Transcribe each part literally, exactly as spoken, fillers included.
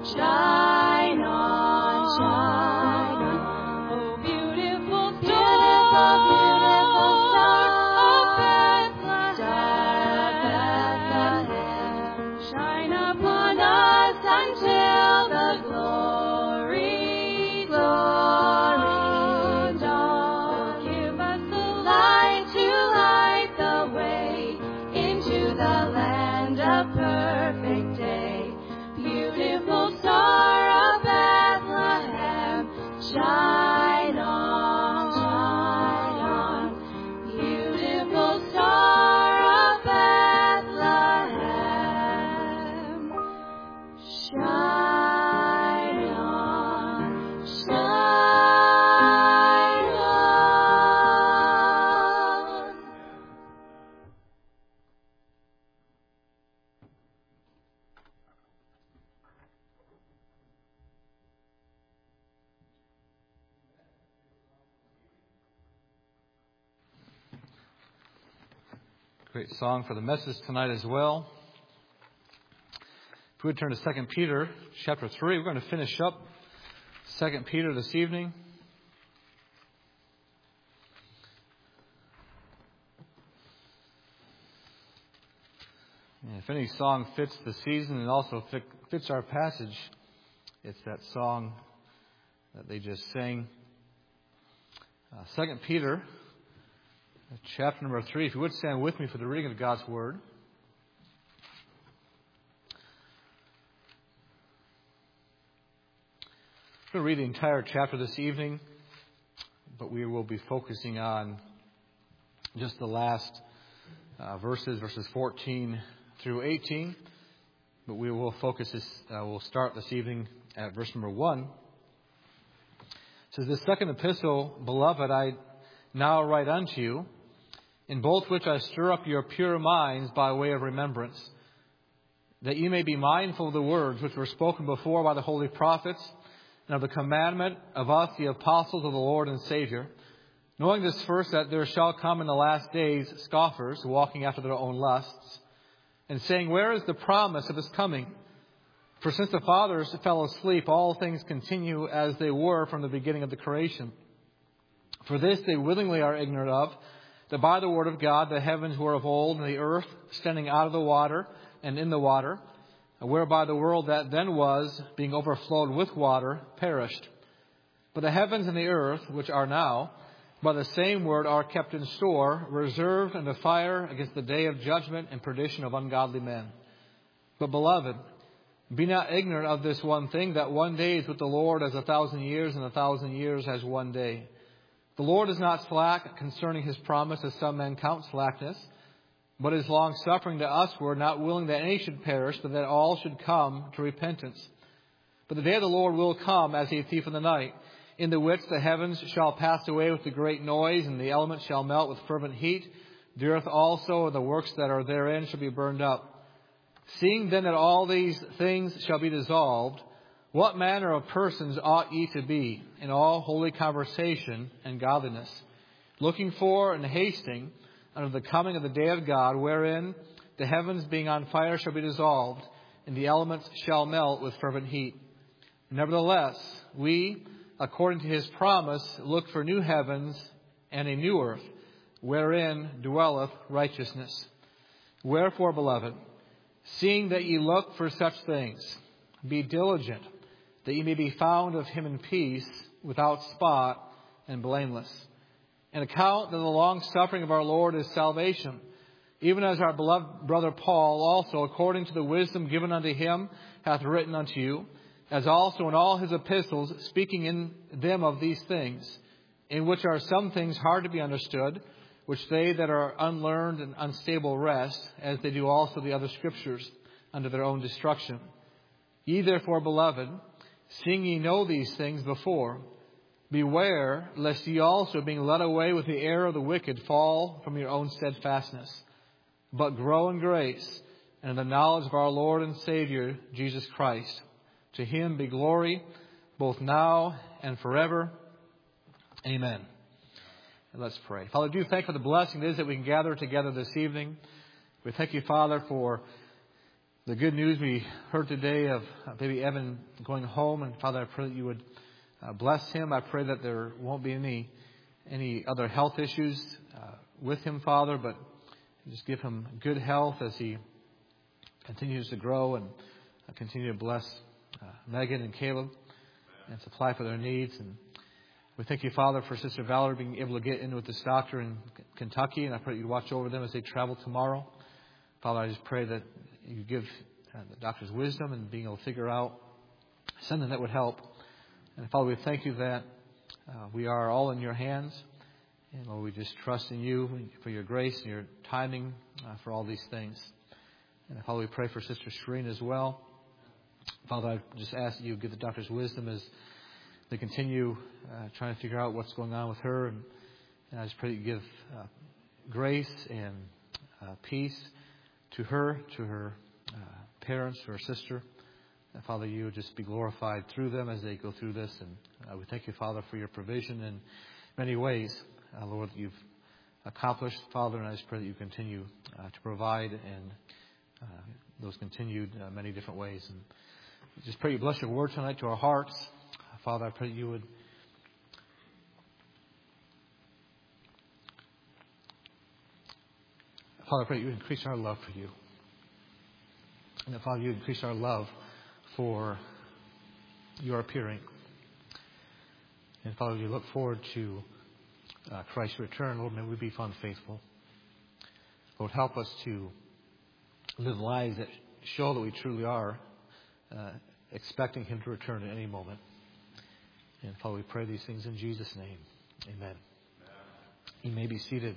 Shine on, shine on. Oh, beautiful star, beautiful star of Bethlehem, Bethlehem. Shine upon us until the glory, glory dawn. Give us the light to light the way into the land of perfect day. Beautiful star of Bethlehem, shine on, shine on. Beautiful star of Bethlehem, shine on, shine on. Great song for the message tonight as well. If we would turn to Second Peter chapter three, we're going to finish up Second Peter this evening. And if any song fits the season and also fit, fits our passage, it's that song that they just sang. Uh, Second Peter chapter number three. If you would stand with me for the reading of God's Word. I'm going to read the entire chapter this evening, but we will be focusing on just the last uh, verses, verses fourteen through eighteen. But we will focus this, uh, we'll start this evening at verse number one. It says, "This second epistle, beloved, I now write unto you, in both which I stir up your pure minds by way of remembrance, that ye may be mindful of the words which were spoken before by the holy prophets, and of the commandment of us, the apostles of the Lord and Savior, knowing this first, that there shall come in the last days scoffers, walking after their own lusts, and saying, Where is the promise of his coming? For since the fathers fell asleep, all things continue as they were from the beginning of the creation. For this they willingly are ignorant of, that by the word of God the heavens were of old, and the earth standing out of the water and in the water, whereby the world that then was, being overflowed with water, perished. But the heavens and the earth, which are now, by the same word are kept in store, reserved unto fire against the day of judgment and perdition of ungodly men. But, beloved, be not ignorant of this one thing, that one day is with the Lord as a thousand years, and a thousand years as one day. The Lord is not slack concerning his promise, as some men count slackness, but is long-suffering to usward, not willing that any should perish, but that all should come to repentance. But the day of the Lord will come as a thief in the night, in the which the heavens shall pass away with a great noise, and the elements shall melt with fervent heat. The earth also and the works that are therein shall be burned up. Seeing then that all these things shall be dissolved, what manner of persons ought ye to be in all holy conversation and godliness, looking for and hasting unto the coming of the day of God, wherein the heavens being on fire shall be dissolved, and the elements shall melt with fervent heat? Nevertheless, we, according to his promise, look for new heavens and a new earth, wherein dwelleth righteousness. Wherefore, beloved, seeing that ye look for such things, be diligent, that ye may be found of him in peace, without spot and blameless. And account that the long suffering of our Lord is salvation, even as our beloved brother Paul also, according to the wisdom given unto him, hath written unto you, as also in all his epistles, speaking in them of these things, in which are some things hard to be understood, which they that are unlearned and unstable wrest, as they do also the other scriptures, unto their own destruction. Ye therefore, beloved, seeing ye know these things before, beware lest ye also, being led away with the error of the wicked, fall from your own steadfastness, but grow in grace and in the knowledge of our Lord and Savior, Jesus Christ. To him be glory, both now and forever. Amen. And let's pray. Father, do thank for the blessing it is that we can gather together this evening. We thank you, Father, for the good news we heard today of uh, baby Evan going home. And Father, I pray that you would uh, bless him. I pray that there won't be any any other health issues uh, with him, Father, but just give him good health as he continues to grow, and uh, continue to bless uh, Megan and Caleb and supply for their needs. And we thank you, Father, for Sister Valerie being able to get in with this doctor in Kentucky, and I pray that you watch over them as they travel tomorrow. Father, I just pray that you give uh, the doctors wisdom and being able to figure out something that would help. And Father, we thank you that uh, we are all in your hands. And Lord, we just trust in you for your grace and your timing uh, for all these things. And Father, we pray for Sister Shireen as well. Father, I just ask that you give the doctors wisdom as they continue uh, trying to figure out what's going on with her. And, and I just pray that you give uh, grace and uh, peace to her, to her uh, parents, to her sister. And Father, you would just be glorified through them as they go through this. And uh, we thank you, Father, for your provision in many ways. Uh, Lord, that you've accomplished, Father, and I just pray that you continue uh, to provide and uh, those continued uh, many different ways. And just pray you bless your word tonight to our hearts. Uh, Father, I pray that you would Father, I pray that you increase our love for you. And that, Father, you increase our love for your appearing. And Father, we look forward to uh, Christ's return. Lord, may we be found faithful. Lord, help us to live lives that show that we truly are uh, expecting him to return at any moment. And Father, we pray these things in Jesus' name. Amen. Amen. You may be seated.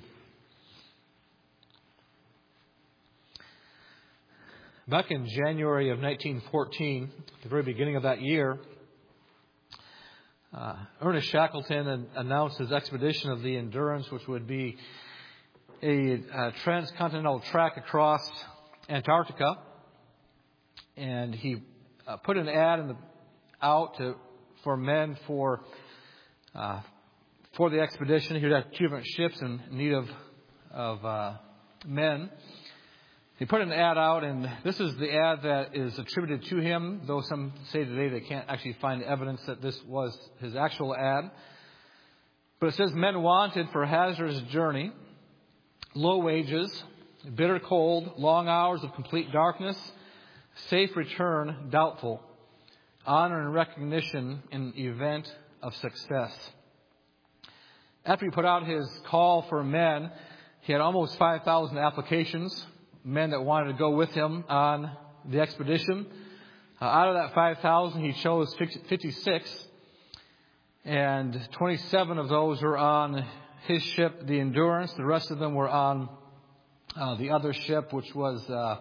Back in January of nineteen fourteen, the very beginning of that year, uh, Ernest Shackleton announced his expedition of the Endurance, which would be a, a transcontinental track across Antarctica. And he uh, put an ad in the, out to, for men for uh, for the expedition. He would have two different ships in need of of uh, men. He put an ad out, and this is the ad that is attributed to him, though some say today they can't actually find evidence that this was his actual ad. But it says, men wanted for hazardous journey, low wages, bitter cold, long hours of complete darkness, safe return doubtful, honor and recognition in event of success. After he put out his call for men, he had almost five thousand applications. Men that wanted to go with him on the expedition. Uh, out of that five thousand, he chose fifty-six, and twenty-seven of those were on his ship, the Endurance. The rest of them were on uh, the other ship, which was uh,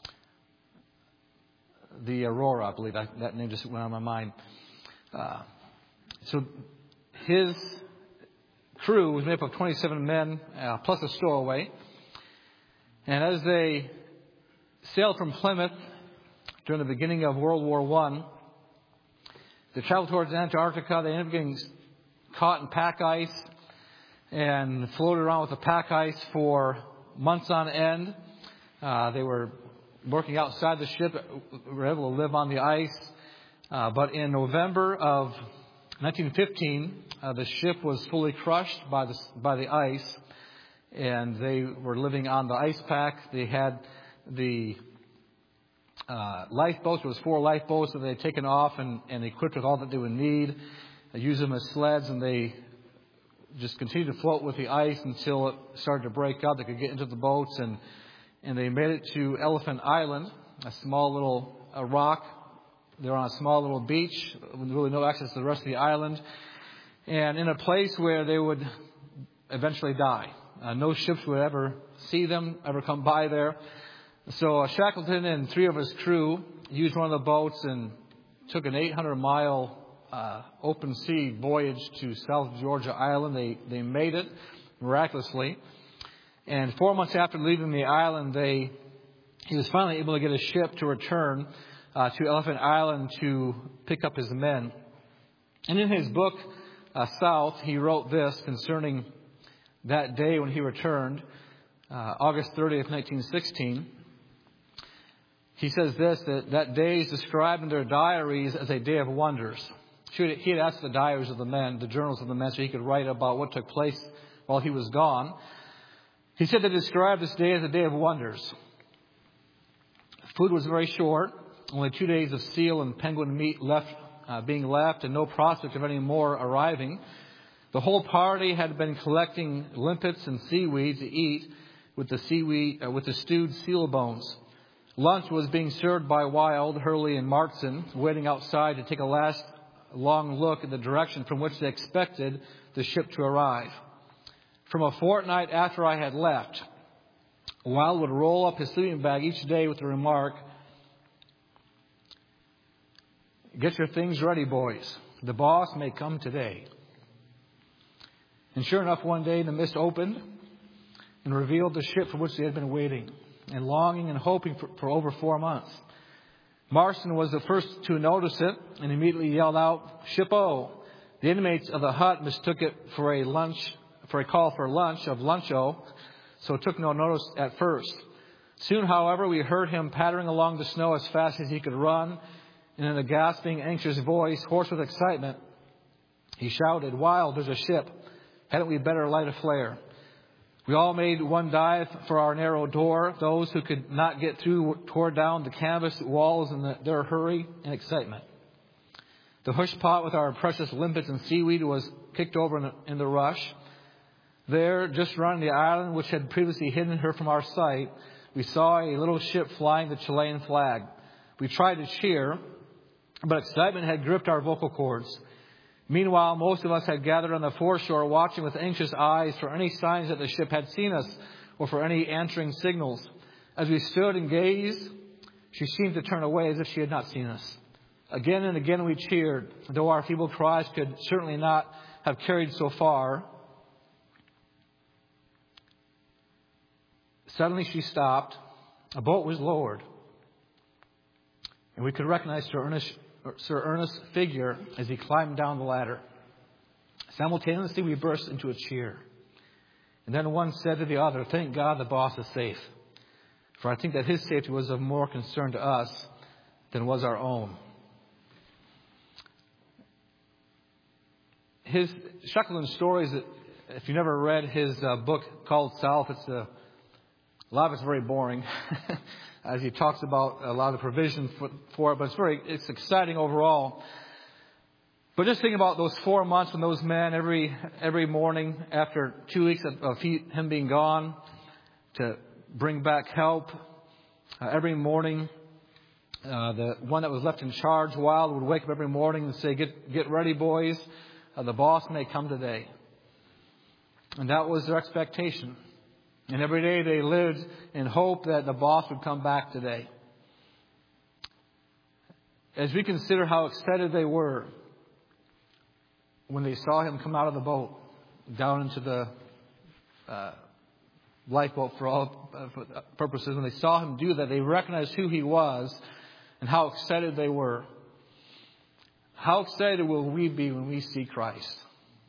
the Aurora, I believe. That, that name just went on my mind. Uh, so his crew was made up of twenty-seven men, uh, plus a stowaway. And as they sailed from Plymouth during the beginning of World War One, they traveled towards Antarctica. They ended up getting caught in pack ice and floated around with the pack ice for months on end. Uh, they were working outside the ship, were able to live on the ice. Uh, but in November of nineteen fifteen, uh, the ship was fully crushed by the, by the ice. And they were living on the ice pack. They had the uh, lifeboats. There was four lifeboats that they had taken off and, and equipped with all that they would need. They used them as sleds, and they just continued to float with the ice until it started to break up. They could get into the boats, and and they made it to Elephant Island, a small little a rock. They were on a small little beach with really no access to the rest of the island, and in a place where they would eventually die. Uh, no ships would ever see them, ever come by there. So uh, Shackleton and three of his crew used one of the boats and took an eight hundred mile uh, open sea voyage to South Georgia Island. They they made it miraculously. And four months after leaving the island, they he was finally able to get a ship to return uh, to Elephant Island to pick up his men. And in his book, uh, South, he wrote this concerning that day when he returned, uh, August thirtieth, nineteen sixteen. he says this, that that day is described in their diaries as a day of wonders. He had asked the diaries of the men, the journals of the men, so he could write about what took place while he was gone. He said they described this day as a day of wonders. Food was very short, only two days of seal and penguin meat left, uh, being left, and no prospect of any more arriving. The whole party had been collecting limpets and seaweed to eat with the seaweed, uh, with the stewed seal bones. Lunch was being served by Wild, Hurley, and Martson, waiting outside to take a last long look at the direction from which they expected the ship to arrive. From a fortnight after I had left, Wild would roll up his sleeping bag each day with the remark, "Get your things ready, boys. The boss may come today." And sure enough, one day the mist opened and revealed the ship for which they had been waiting and longing and hoping for, for over four months. Marston was the first to notice it and immediately yelled out, "Ship-o!" The inmates of the hut mistook it for a lunch, for a call for lunch of lunch-o, so took no notice at first. Soon, however, we heard him pattering along the snow as fast as he could run, and in a gasping, anxious voice, hoarse with excitement, he shouted, "Wild, there's a ship. Hadn't we better light a flare?" We all made one dive for our narrow door. Those who could not get through tore down the canvas walls in the, their hurry and excitement. The hush pot with our precious limpets and seaweed was kicked over in the, in the rush. There, just round the island which had previously hidden her from our sight, we saw a little ship flying the Chilean flag. We tried to cheer, but excitement had gripped our vocal cords. Meanwhile, most of us had gathered on the foreshore, watching with anxious eyes for any signs that the ship had seen us or for any answering signals. As we stood and gazed, she seemed to turn away as if she had not seen us. Again and again we cheered, though our feeble cries could certainly not have carried so far. Suddenly she stopped. A boat was lowered, and we could recognize Sir Ernest Sir Ernest's figure as he climbed down the ladder. Simultaneously, we burst into a cheer. And then one said to the other, "Thank God the boss is safe. For I think that his safety was of more concern to us than was our own." His Shackleton's stories, if you never read his uh, book called South, it's a, a lot of it's very boring. As he talks about a lot of the provision for, for it, but it's very, it's exciting overall. But just think about those four months when those men, every every morning after two weeks of, of he, him being gone, to bring back help. Uh, every morning, uh, the one that was left in charge, Wild, would wake up every morning and say, "Get get ready, boys. Uh, the boss may come today." And that was their expectation. And every day they lived in hope that the boss would come back today. As we consider how excited they were when they saw him come out of the boat down into the uh, lifeboat for all uh, for purposes, when they saw him do that, they recognized who he was and how excited they were. How excited will we be when we see Christ?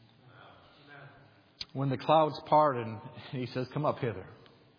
When the clouds part and he says, "Come up hither."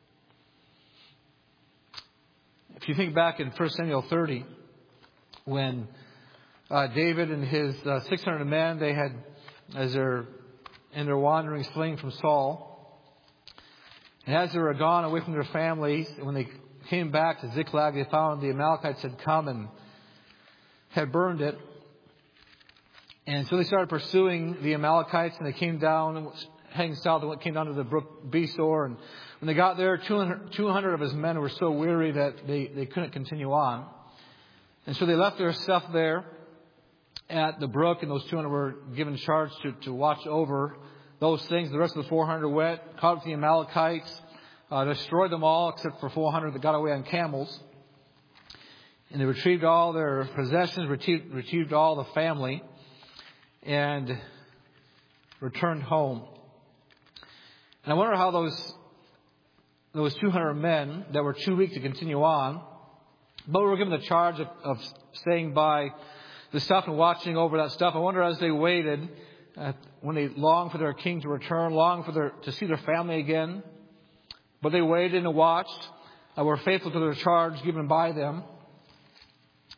If you think back in First Samuel thirty, when uh, David and his uh, six hundred men, they had, as they're in their wanderings fleeing from Saul, and as they were gone away from their families, when they came back to Ziklag, they found the Amalekites had come and had burned it. And so they started pursuing the Amalekites, and they came down, heading south, and came down to the brook Besor. And when they got there, two hundred of his men were so weary that they, they couldn't continue on. And so they left their stuff there at the brook, and those two hundred were given charge to, to watch over those things. The rest of the four hundred went, caught up the Amalekites, uh, destroyed them all except for four hundred that got away on camels. And they retrieved all their possessions, retrieved, retrieved all the family, and returned home. And I wonder how those those two hundred men that were too weak to continue on, but were given the charge of, of staying by the stuff and watching over that stuff. I wonder as they waited, uh, when they longed for their king to return, longed for their to see their family again, but they waited and watched, uh, were faithful to their charge given by them.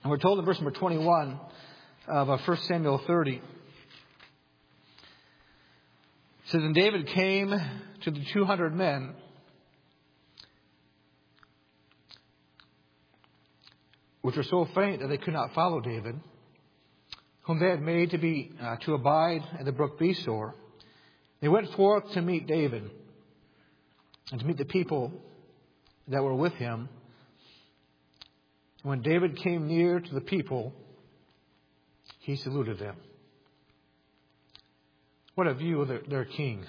And we're told in verse number twenty-one of First Samuel thirty. It says, and David came to the two hundred men which were so faint that they could not follow David, whom they had made to be uh, to abide at the brook Besor. They went forth to meet David and to meet the people that were with him. When David came near to the people, he saluted them. What a view of their, their king.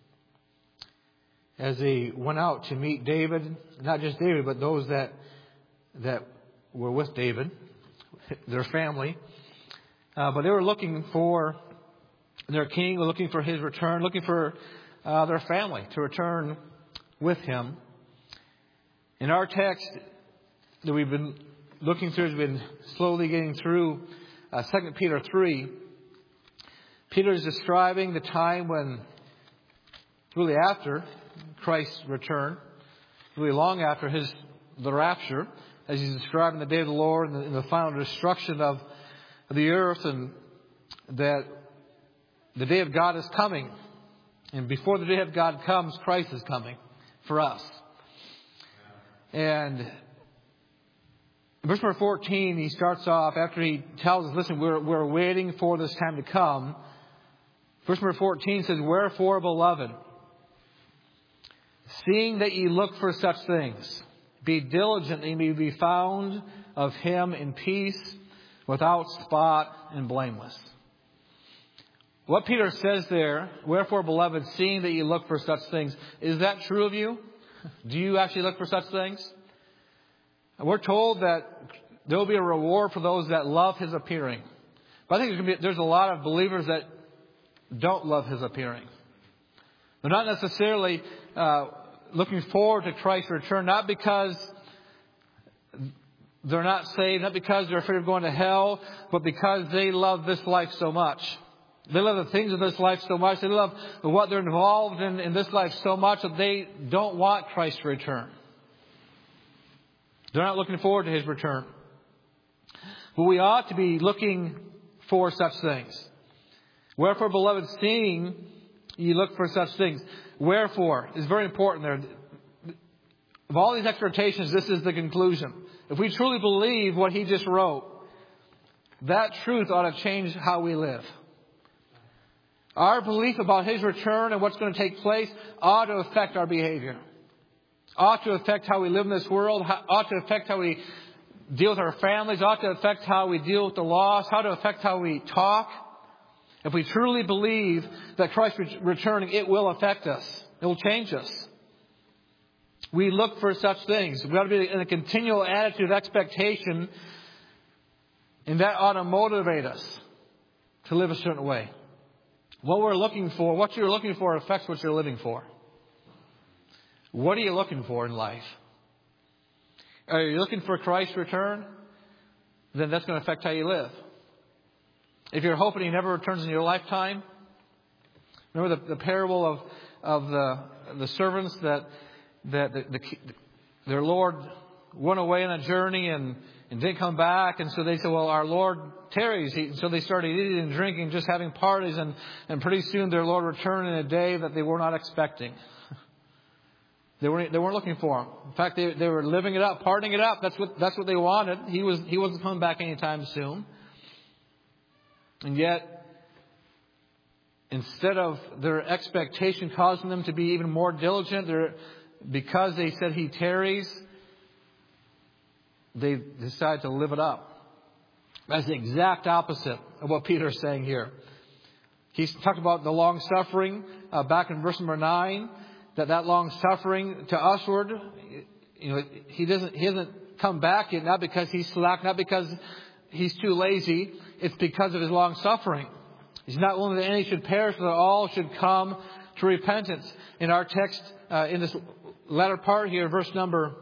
As they went out to meet David, not just David, but those that that were with David, their family. Uh, but they were looking for their king, looking for his return, looking for uh, their family to return with him. In our text that we've been looking through, has been slowly getting through uh, Second Peter three. Peter is describing the time when, really after Christ's return, really long after his the rapture, as he's describing the day of the Lord and the, and the final destruction of, of the earth, and that the day of God is coming. And before the day of God comes, Christ is coming for us. And in verse number fourteen, he starts off, after he tells us, listen, we're, we're waiting for this time to come. Verse number fourteen says, wherefore, beloved, seeing that ye look for such things, be diligent that ye may be found of him in peace, without spot and blameless. What Peter says there, wherefore, beloved, seeing that ye look for such things, is that true of you? Do you actually look for such things? And we're told that there will be a reward for those that love his appearing. But I think there's, going to be, there's a lot of believers that don't love his appearing. They're not necessarily uh, looking forward to Christ's return, not because they're not saved, not because they're afraid of going to hell, but because they love this life so much. They love the things of this life so much. They love what they're involved in in this life so much that they don't want Christ to return. They're not looking forward to his return. But we ought to be looking for such things. Wherefore, beloved, seeing ye look for such things. Wherefore is very important there. Of all these exhortations, this is the conclusion. If we truly believe what he just wrote, that truth ought to change how we live. Our belief about his return and what's going to take place ought to affect our behavior. Ought to affect how we live in this world. Ought to affect how we deal with our families. Ought to affect how we deal with the lost. How to affect how we talk. If we truly believe that Christ is returning, it will affect us. It will change us. We look for such things. We ought to be in a continual attitude of expectation, and that ought to motivate us to live a certain way. What we're looking for, what you're looking for affects what you're living for. What are you looking for in life? Are you looking for Christ's return? Then that's going to affect how you live. If you're hoping he never returns in your lifetime, remember the, the parable of, of the, the servants that, that the, the, their Lord went away on a journey and, and didn't come back. And so they said, well, our Lord tarries. He, so they started eating and drinking, just having parties. And, and pretty soon their Lord returned in a day that they were not expecting. They weren't, they weren't looking for him. In fact, they, they were living it up, partying it up. That's what, that's what they wanted. He was, he wasn't coming back anytime soon. And yet, instead of their expectation causing them to be even more diligent, because they said he tarries, they decided to live it up. That's the exact opposite of what Peter is saying here. He's talked about the long suffering uh, back in verse number nine. That that long suffering to usward, you know, he doesn't he hasn't come back yet, not because he's slack, not because he's too lazy. It's because of his long suffering. He's not willing that any should perish, but that all should come to repentance. In our text, uh, in this latter part here, verse number,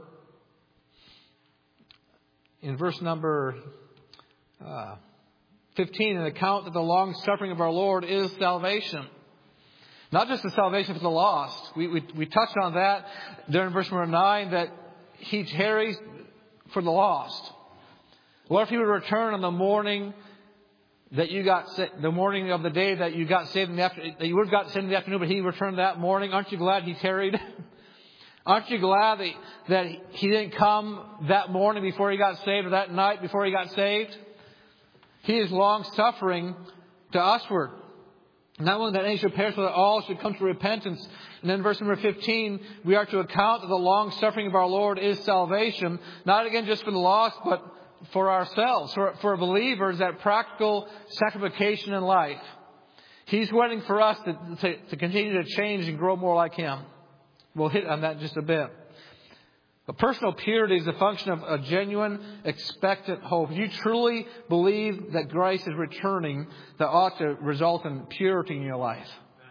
in verse number uh, fifteen, an account that the long suffering of our Lord is salvation. Not just the salvation for the lost. We, we, we touched on that there in verse number nine, that he tarries for the lost. What if He would return on the morning that you got the morning of the day that you got saved in the afternoon, that you would have got saved in the afternoon, but He returned that morning? Aren't you glad He tarried? Aren't you glad that, that He didn't come that morning before He got saved, or that night before He got saved? He is long suffering to usward. Not only that any should perish, but that all should come to repentance. And then verse number fifteen, we are to account that the long suffering of our Lord is salvation, not again just for the lost, but for ourselves, for, for believers, that practical sanctification in life. He's waiting for us to, to, to continue to change and grow more like Him. We'll hit on that in just a bit. But personal purity is a function of a genuine, expectant hope. If you truly believe that Christ is returning, that ought to result in purity in your life.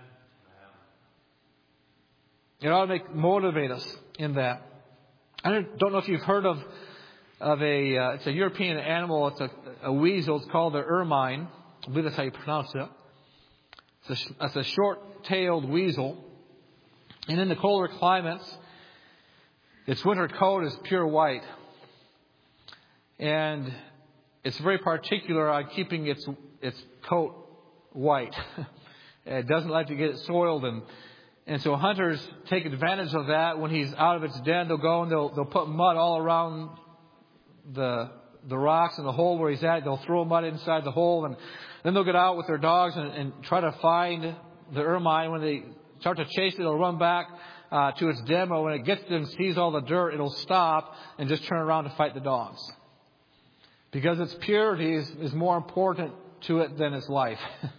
It ought to make, motivate us in that. I don't know if you've heard of of a, uh, it's a European animal. It's a, a weasel. It's called the ermine. I believe that's how you pronounce it. It's a, it's a short-tailed weasel. And in the colder climates, its winter coat is pure white. And it's very particular on keeping its its coat white. It doesn't like to get it soiled. And, and so hunters take advantage of that. When he's out of its den, they'll go and they'll, they'll put mud all around the the rocks and the hole where he's at. They'll throw mud inside the hole, and then they'll get out with their dogs and, and try to find the ermine. When they start to chase it, it'll run back uh, to its den. When it gets to and sees all the dirt, it'll stop and just turn around to fight the dogs, because its purity is, is more important to it than its life.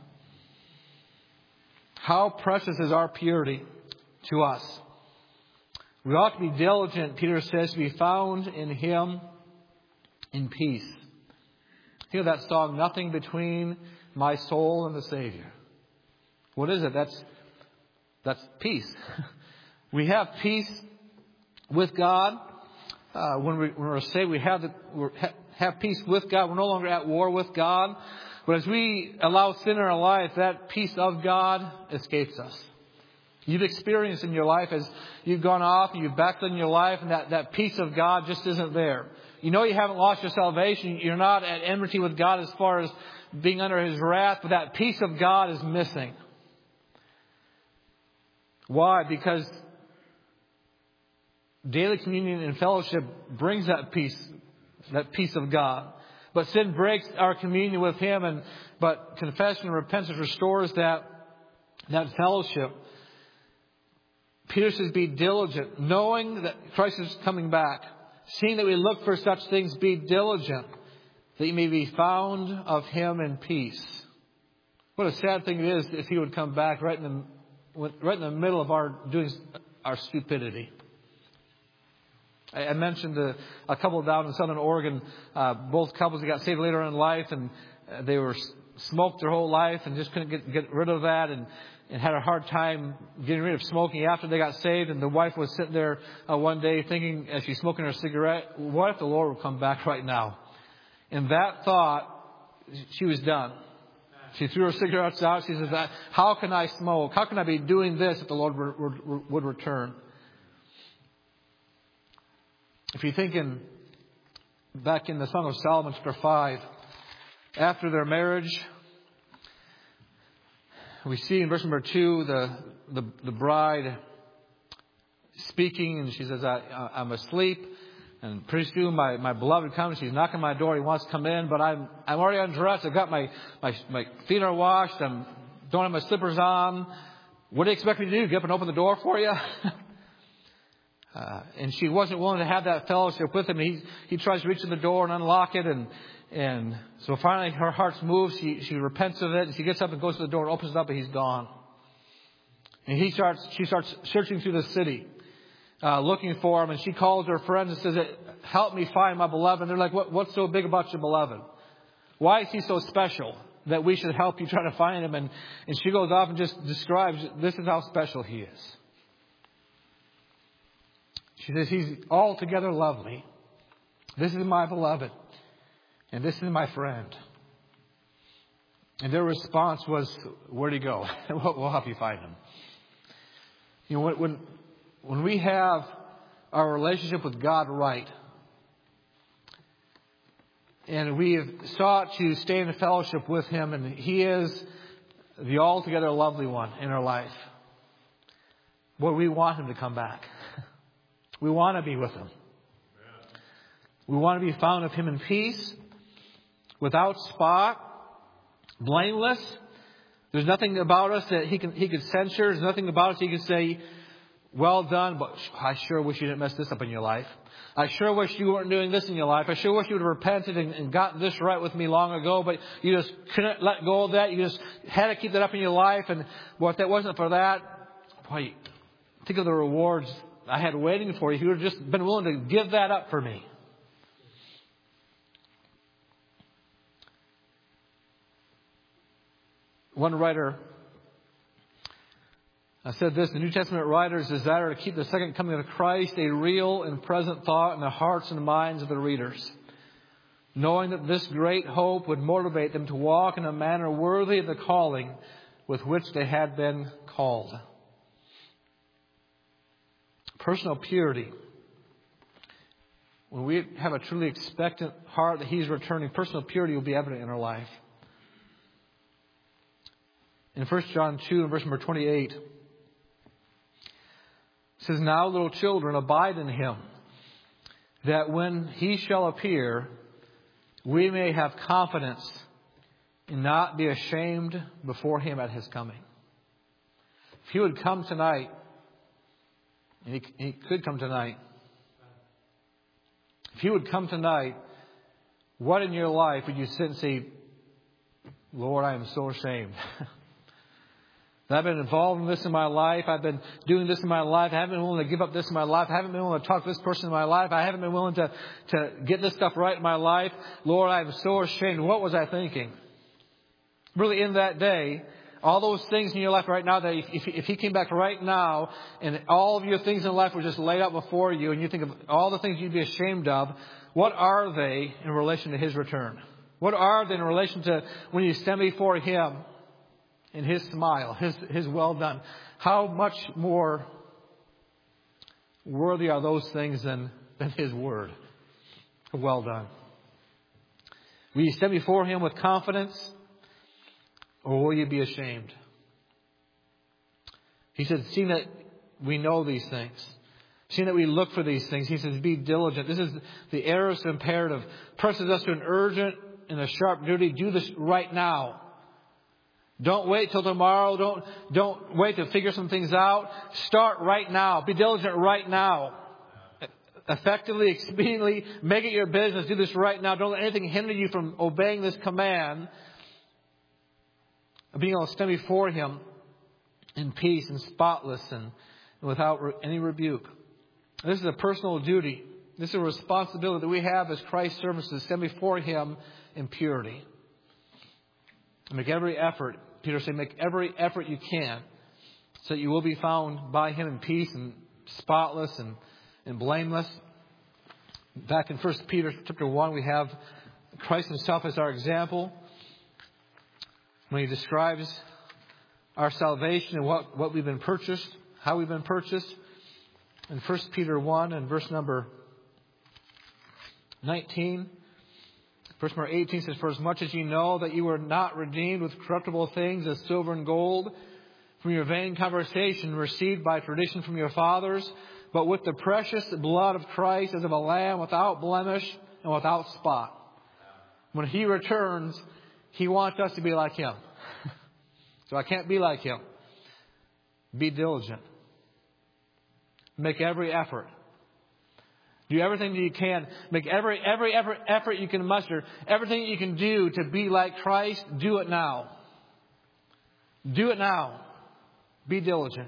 How precious is our purity to us? We ought to be diligent, Peter says, to be found in Him in peace. Hear that song, Nothing Between My Soul and the Savior. What is it? That's that's peace. We have peace with God. Uh, when, we, when we're saved, we have, the, we have peace with God. We're no longer at war with God. But as we allow sin in our life, that peace of God escapes us. You've experienced in your life as you've gone off and you've backed in your life, and that, that peace of God just isn't there. You know you haven't lost your salvation. You're not at enmity with God as far as being under His wrath, but that peace of God is missing. Why? Because daily communion and fellowship brings that peace, that peace of God. But sin breaks our communion with Him, and but confession and repentance restores that, that fellowship. Peter says, be diligent, knowing that Christ is coming back. Seeing that we look for such things, be diligent, that you may be found of Him in peace. What a sad thing it is if He would come back right in the, right in the middle of our doing our stupidity. I mentioned a, a couple down in Southern Oregon, uh, both couples that got saved later in life, and uh, they were smoked their whole life and just couldn't get, get rid of that, and, and had a hard time getting rid of smoking after they got saved. And the wife was sitting there uh, one day thinking, as she's smoking her cigarette, what if the Lord would come back right now? And that thought, she was done. She threw her cigarettes out. She says, how can I smoke? How can I be doing this if the Lord would, would return? If you're thinking back in the Song of Solomon, chapter five, after their marriage, we see in verse number two the the, the bride speaking, and she says, I, I'm asleep, and pretty soon my, my beloved comes. She's knocking on my door. He wants to come in, but I'm I'm already undressed. I've got my, my, my feet are washed. I don't have my slippers on. What do you expect me to do? Get up and open the door for you? Uh, and she wasn't willing to have that fellowship with him. He he tries to reach to the door and unlock it, and and so finally her heart's moved. She she repents of it, and she gets up and goes to the door and opens it up, and he's gone. And he starts she starts searching through the city, uh, looking for him. And she calls her friends and says, "Help me find my beloved." And they're like, "What what's so big about your beloved? Why is he so special that we should help you try to find him?" And and she goes off and just describes, this is how special he is. She says, he's altogether lovely. This is my beloved. And this is my friend. And their response was, where'd he go? We'll help you find him. You know, when, when we have our relationship with God right, And we have sought to stay in fellowship with Him, and He is the altogether lovely one in our life. Boy, we want Him to come back. We want to be with Him. We want to be found of Him in peace, without spot, blameless. There's nothing about us that He can He could censure. There's nothing about us He could say, well done, but I sure wish you didn't mess this up in your life. I sure wish you weren't doing this in your life. I sure wish you would have repented and, and gotten this right with me long ago, but you just couldn't let go of that. You just had to keep that up in your life. And well, if that wasn't for that, boy, think of the rewards I had waiting for you. If you would have just been willing to give that up for me. One writer I said this, the New Testament writers desire to keep the second coming of Christ a real and present thought in the hearts and minds of the readers, knowing that this great hope would motivate them to walk in a manner worthy of the calling with which they had been called. Personal purity. When we have a truly expectant heart that He's returning, personal purity will be evident in our life. In First John two, and verse number twenty-eight, it says, now, little children, abide in Him, that when He shall appear, we may have confidence and not be ashamed before Him at His coming. If He would come tonight, and He, he could come tonight, if He would come tonight, what in your life would you sit and say, Lord, I am so ashamed. I've been involved in this in my life. I've been doing this in my life. I haven't been willing to give up this in my life. I haven't been willing to talk to this person in my life. I haven't been willing to, to get this stuff right in my life. Lord, I am so ashamed. What was I thinking? Really, in that day, all those things in your life right now, that if, if He came back right now and all of your things in life were just laid out before you, and you think of all the things you'd be ashamed of, what are they in relation to His return? What are they in relation to when you stand before Him? In His smile, His His well done. How much more worthy are those things than, than His word? Well done. Will you stand before Him with confidence, or will you be ashamed? He said, seeing that we know these things, seeing that we look for these things, He says, be diligent. This is the aorist imperative. Presses us to an urgent and a sharp duty. Do this right now. Don't wait till tomorrow. Don't, don't wait to figure some things out. Start right now. Be diligent right now. Effectively, expediently, make it your business. Do this right now. Don't let anything hinder you from obeying this command of being able to stand before Him in peace and spotless and without any rebuke. This is a personal duty. This is a responsibility that we have as Christ's servants to stand before Him in purity. Make every effort. Peter said, make every effort you can so that you will be found by Him in peace and spotless and, and blameless. Back in First Peter chapter one, we have Christ Himself as our example when He describes our salvation and what, what we've been purchased, how we've been purchased. In First Peter one and verse number nineteen, verse number eighteen says, for as much as you know that you were not redeemed with corruptible things as silver and gold from your vain conversation received by tradition from your fathers, but with the precious blood of Christ as of a lamb without blemish and without spot. When He returns, He wants us to be like Him. So I can't be like Him. Be diligent. Make every effort. Do everything that you can. Make every, every, every effort you can muster. Everything you can do to be like Christ, do it now. Do it now. Be diligent.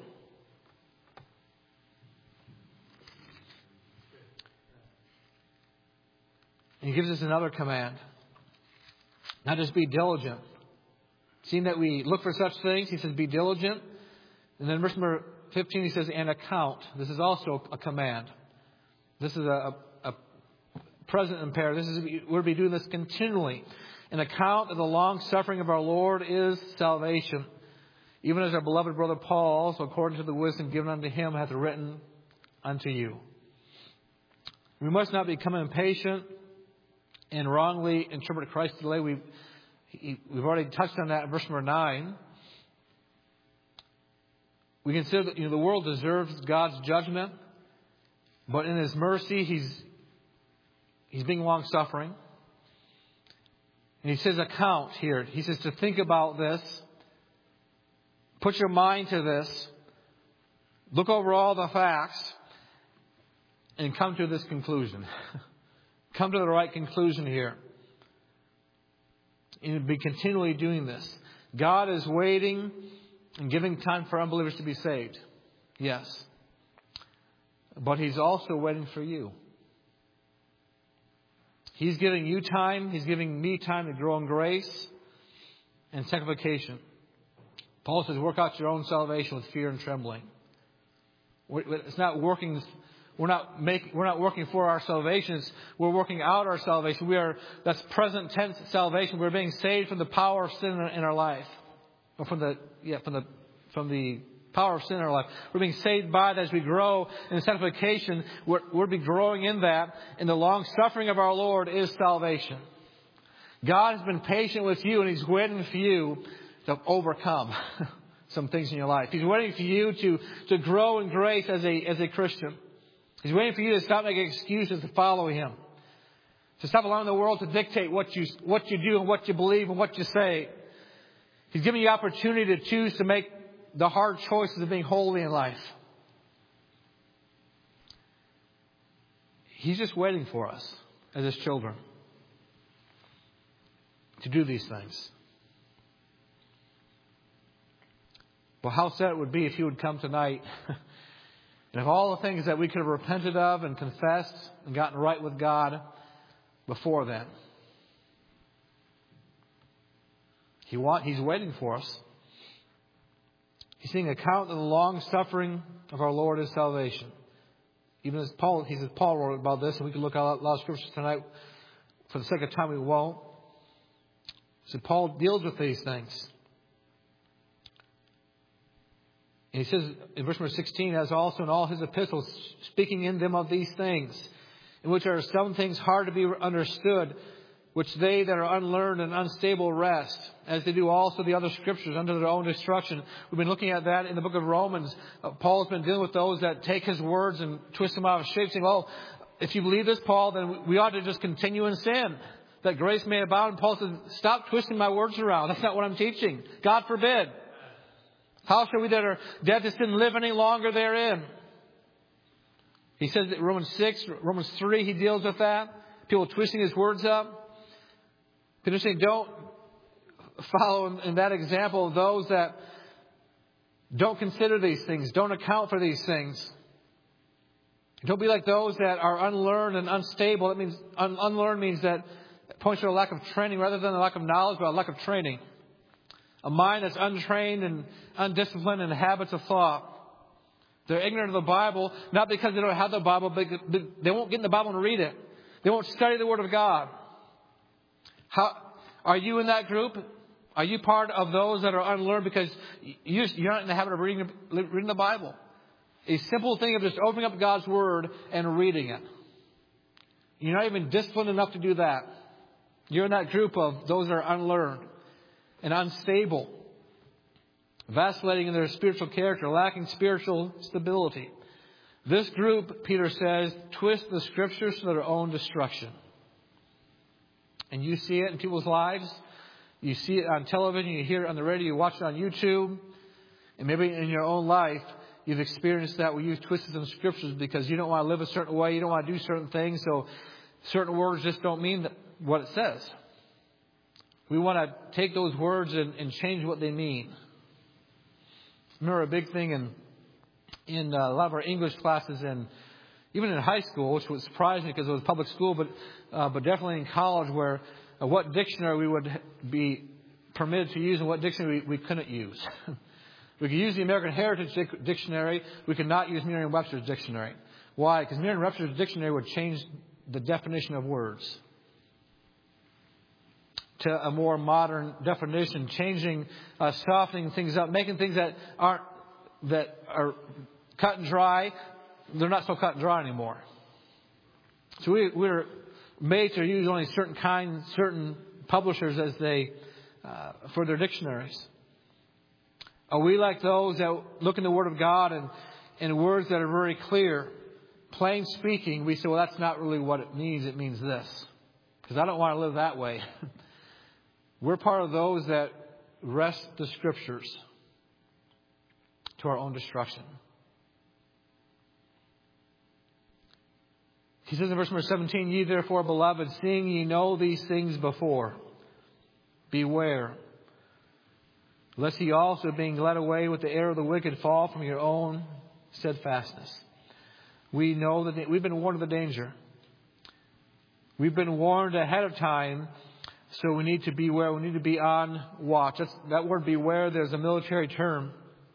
And He gives us another command. Not just be diligent. Seeing that we look for such things, He says be diligent. And then verse number fifteen, He says, and account. This is also a command. This is a, a, a present imperative. This is, we're to be doing this continually. An account of the long suffering of our Lord is salvation. Even as our beloved brother Paul, also according to the wisdom given unto him, hath written unto you. We must not become impatient and wrongly interpret Christ's delay. We've, we've already touched on that in verse number nine. We consider that, you know, the world deserves God's judgment, but in His mercy, He's He's being long-suffering. And He says, account here. He says to think about this. Put your mind to this. Look over all the facts and come to this conclusion. Come to the right conclusion here. And be continually doing this. God is waiting and giving time for unbelievers to be saved. Yes. But He's also waiting for you. He's giving you time. He's giving me time to grow in grace and sanctification. Paul says, work out your own salvation with fear and trembling. It's not working. We're not making. We're not working for our salvation. It's, we're working out our salvation. We are. That's present tense salvation. We're being saved from the power of sin in our life, or from the yeah from the from the power of sin in our life. We're being saved by that as we grow in sanctification. We're, we'll be growing in that. And the long suffering of our Lord is salvation. God has been patient with you, and He's waiting for you to overcome some things in your life. He's waiting for you to, to grow in grace as a as a Christian. He's waiting for you to stop making excuses to follow Him. To stop allowing the world to dictate what you what you do and what you believe and what you say. He's giving you the opportunity to choose to make the hard choices of being holy in life. He's just waiting for us as His children to do these things. Well, how sad it would be if He would come tonight and if all the things that we could have repented of and confessed and gotten right with God before then. He want, He's waiting for us. He's saying, account of the long suffering of our Lord is salvation. Even as Paul, he says, Paul wrote about this, and we can look at a lot of scriptures tonight. For the sake of time, we won't. So Paul deals with these things. And he says in verse number sixteen, as also in all his epistles, speaking in them of these things, in which are some things hard to be understood, which they that are unlearned and unstable wrest, as they do also the other scriptures under their own destruction. We've been looking at that in the book of Romans. Uh, Paul's been dealing with those that take his words and twist them out of shape, saying, well, if you believe this, Paul, then we ought to just continue in sin, that grace may abound. And Paul said, stop twisting my words around. That's not what I'm teaching. God forbid. How shall we that are dead to sin live any longer therein? He says that Romans six, Romans three, he deals with that. People twisting his words up. People saying, don't follow in, in that example of those that don't consider these things, don't account for these things. Don't be like those that are unlearned and unstable. That means un- unlearned means that it points to a lack of training rather than a lack of knowledge, but a lack of training. A mind that's untrained and undisciplined in habits of thought. They're ignorant of the Bible, not because they don't have the Bible, but they won't get in the Bible and read it. They won't study the Word of God. How, are you in that group? Are you part of those that are unlearned because you're not in the habit of reading, reading the Bible? A simple thing of just opening up God's Word and reading it. You're not even disciplined enough to do that. You're in that group of those that are unlearned and unstable, vacillating in their spiritual character, lacking spiritual stability. This group, Peter says, twist the Scriptures to their own destruction. And you see it in people's lives. You see it on television. You hear it on the radio. You watch it on YouTube. And maybe in your own life, you've experienced that where you've twisted some Scriptures because you don't want to live a certain way. You don't want to do certain things. So certain words just don't mean what it says. We want to take those words and, and change what they mean. I remember a big thing in in uh, a lot of our English classes, and even in high school, which was surprising because it was public school, but uh, but definitely in college, where uh, what dictionary we would be permitted to use and what dictionary we, we couldn't use. We could use the American Heritage Dictionary. We could not use Merriam-Webster's Dictionary. Why? Because Merriam-Webster's Dictionary would change the definition of words to a more modern definition, changing, uh, softening things up, making things that aren't that are cut and dry. They're not so cut and dry anymore. So we, we're mates are used only certain kinds, certain publishers as they, uh, for their dictionaries. Are we like those that look in the Word of God and in words that are very clear, plain speaking, we say, well, that's not really what it means. It means this. Because I don't want to live that way. We're part of those that wrest the Scriptures to our own destruction. He says in verse number seventeen, ye therefore, beloved, seeing ye know these things before, beware, lest ye also, being led away with the error of the wicked, fall from your own steadfastness. We know that we've been warned of the danger. We've been warned ahead of time, so we need to beware. We need to be on watch. That's, that word beware, there's a military term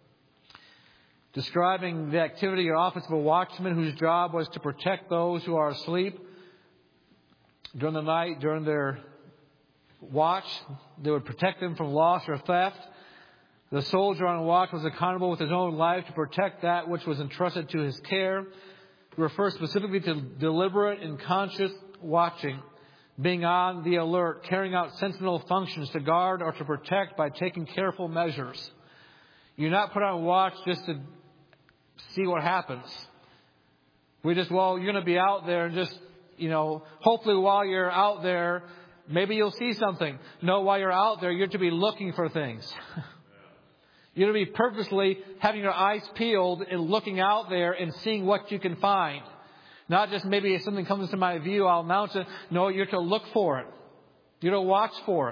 describing the activity or office of a watchman whose job was to protect those who are asleep during the night, during their watch. They would protect them from loss or theft. The soldier on watch was accountable with his own life to protect that which was entrusted to his care. It refers specifically to deliberate and conscious watching, being on the alert, carrying out sentinel functions to guard or to protect by taking careful measures. You're not put on watch just to see what happens. We just, well, you're going to be out there and just, you know, hopefully while you're out there, maybe you'll see something. No, while you're out there, you're to be looking for things. You're to be purposely having your eyes peeled and looking out there and seeing what you can find. Not just maybe if something comes into my view, I'll announce it. No, you're to look for it. You're to watch for it.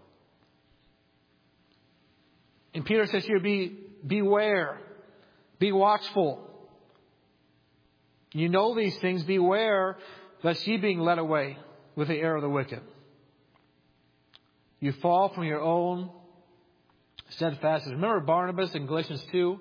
And Peter says here, be beware. Be watchful. You know these things. Beware lest ye being led away with the error of the wicked, you fall from your own steadfastness. Remember Barnabas in Galatians two?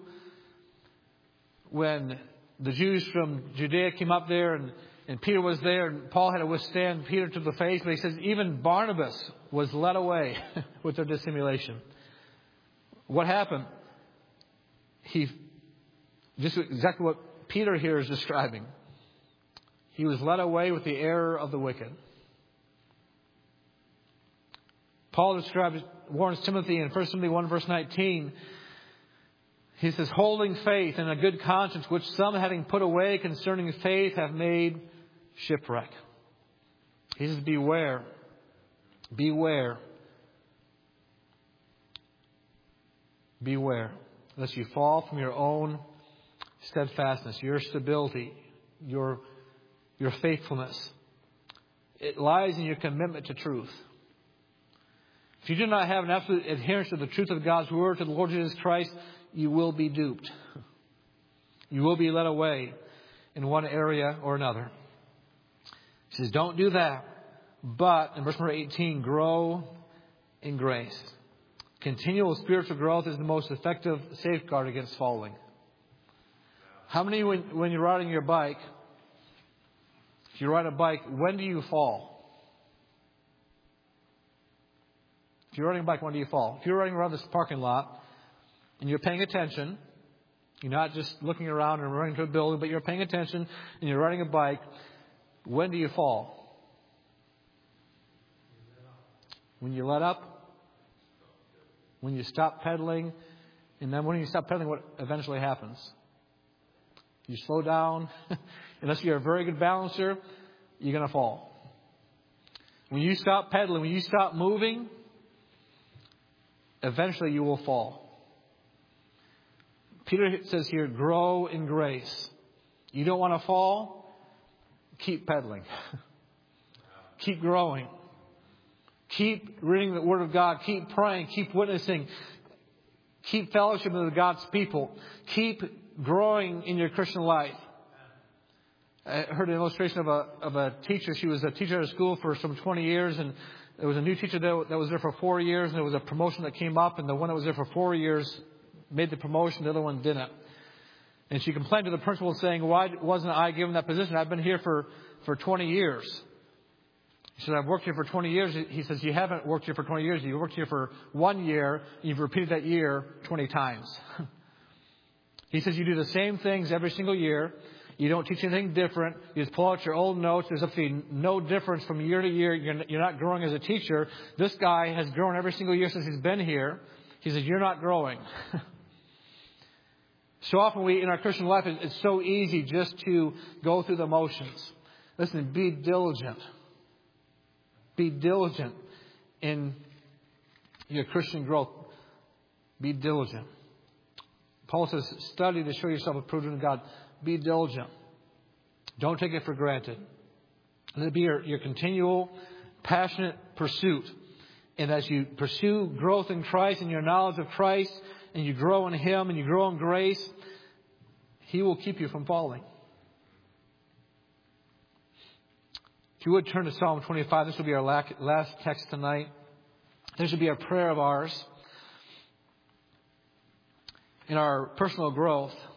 When the Jews from Judea came up there and, and Peter was there and Paul had to withstand Peter to the face. But he says even Barnabas was led away with their dissimulation. What happened? He, just exactly what Peter here is describing. He was led away with the error of the wicked. Paul describes, warns Timothy in First Timothy one verse nineteen. He says, holding faith and a good conscience, which some having put away concerning faith have made shipwreck. He says, beware. Beware. Beware. Lest you fall from your own steadfastness, your stability, your, your faithfulness. It lies in your commitment to truth. If you do not have an absolute adherence to the truth of God's Word, to the Lord Jesus Christ, you will be duped. You will be led away in one area or another. He says, don't do that. But, in verse number eighteen, grow in grace. Continual spiritual growth is the most effective safeguard against falling. How many, when, when you're riding your bike, if you ride a bike, when do you fall? If you're riding a bike, when do you fall? If you're riding around this parking lot and you're paying attention, you're not just looking around and running to a building, but you're paying attention and you're riding a bike, when do you fall? When you let up? When you stop pedaling? And then when you stop pedaling, what eventually happens? You slow down. Unless you're a very good balancer, you're going to fall. When you stop pedaling, when you stop moving, eventually you will fall. Peter says here, grow in grace. You don't want to fall? Keep pedaling. Keep growing. Keep reading the Word of God. Keep praying. Keep witnessing. Keep fellowship with God's people. Keep growing in your Christian life. I heard an illustration of a of a teacher. She was a teacher at a school for some twenty years, and there was a new teacher that, that was there for four years, and there was a promotion that came up, and the one that was there for four years made the promotion, the other one didn't. And she complained to the principal saying, why wasn't I given that position? I've been here for, for twenty years. She said, I've worked here for twenty years. He says, you haven't worked here for twenty years. You worked here for one year. You've repeated that year twenty times. He says, you do the same things every single year. You don't teach anything different. You just pull out your old notes. There's absolutely no difference from year to year. You're, you're not growing as a teacher. This guy has grown every single year since he's been here. He says, you're not growing. So often we, in our Christian life, it's so easy just to go through the motions. Listen, be diligent. Be diligent in your Christian growth. Be diligent. Paul says, study to show yourself approved unto God. Be diligent. Don't take it for granted. Let it be your, your continual, passionate pursuit. And as you pursue growth in Christ and your knowledge of Christ, and you grow in Him and you grow in grace, He will keep you from falling. If you would turn to Psalm twenty-five, this will be our last text tonight. This should be a prayer of ours in our personal growth.